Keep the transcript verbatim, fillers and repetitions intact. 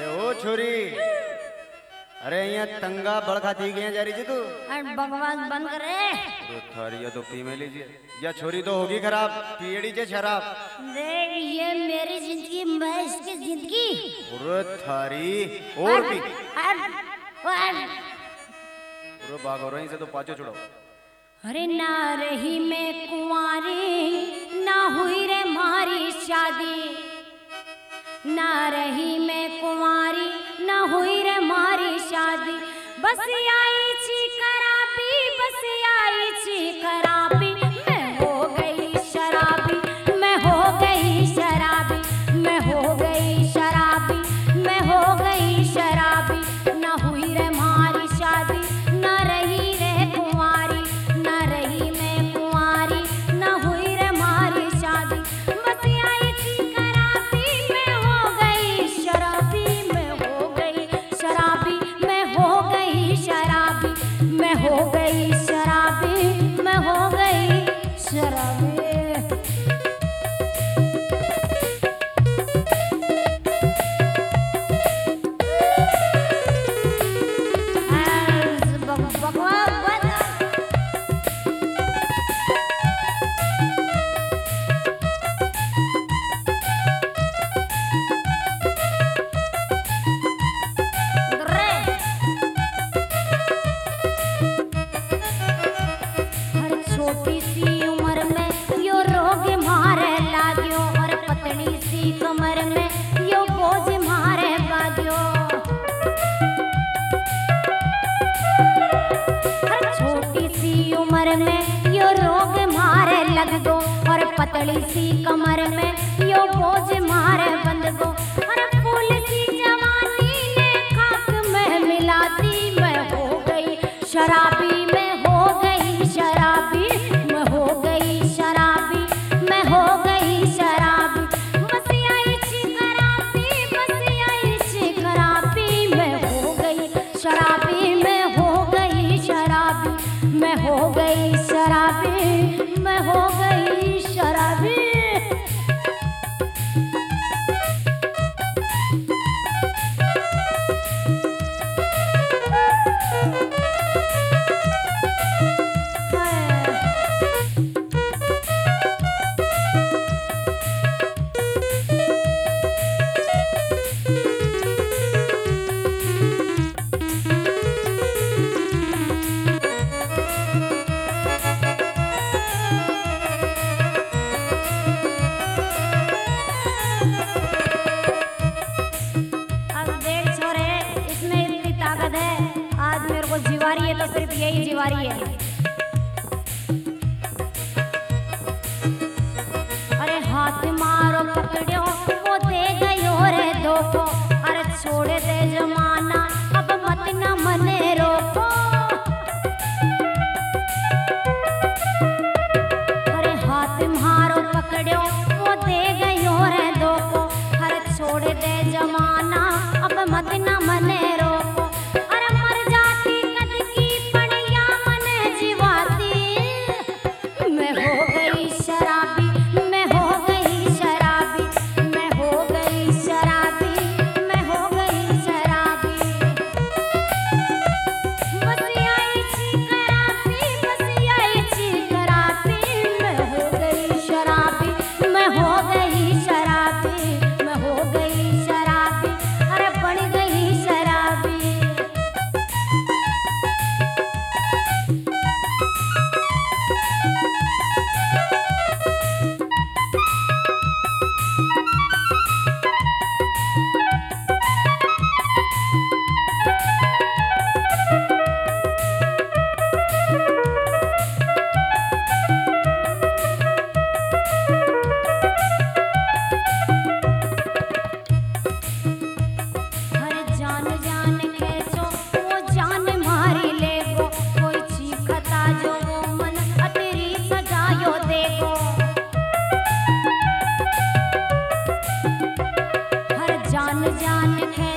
अरे ओ छोरी, अरे यहाँ तंगा बड़खा थी गया जा रही थी तू। अरे बकवास बंद करे। तो थारी तो पी में लीजिए, या छोरी तो होगी खराब, पीड़ी जे शराब। देख ये मेरी जिंदगी, मैं इसकी जिंदगी। अरे थारी और पी। अरे भागो रही से तो पाछो छुड़ाओ। अरे ना रही मैं कुंवारी, ना हुई रे मारी शादी, ना रही मैं कुंवारी, ना हुई रे मारी शादी, बस आई छी खराबी, बस आई छी खराबी, मैं हो गई शराबी, मैं हो गई शराबी, मैं हो गई शराबी, मैं हो गई शराबी, ना हुई रे मारी शादी, ना रही रे कुंवारी, ना रही मैं कुंवारी, ना हुई रे मारी शादी, बस आई छी खराबी, मैं हो गई शराबी, मैं हो गई शराबी, मैं हो गई शराबी, मैं हो गई शराबी, मैं हो गई शराबी। छोटी सी उम्र में यो रोग मारे लाग्यो, और पतली सी कमर में यो बोझ मारे बाग्यो। हर छोटी सी उम्र में यो रोग मारे लग गो, और पतली सी कमर में यो बोझ मारे बंद गो। अरे फूल सी जवानी ने खाक में मिलाती, मैं हो गई शराबी, मैं हो गई शराबी, मैं हो गई शराबी, मैं हो गई शराबी, बस आई छी खराबी, बस आई छी खराबी, मैं हो गई शराबी, मैं हो गई शराबी, मैं हो गई शराबी, मैं हो गई शराबी। जीवारी है तो सिर्फ यही जीवारी है। अरे हाथ मारो पकड़ो वो दे गयो रे धोखो, अरे छोड़ दे जमाना अब मत न मने रोको। अरे हाथ मारो पकड़ो वो दे गयो रे धोखो, अरे छोड़ दे जमाना अब मत न मने रोको। जान जान है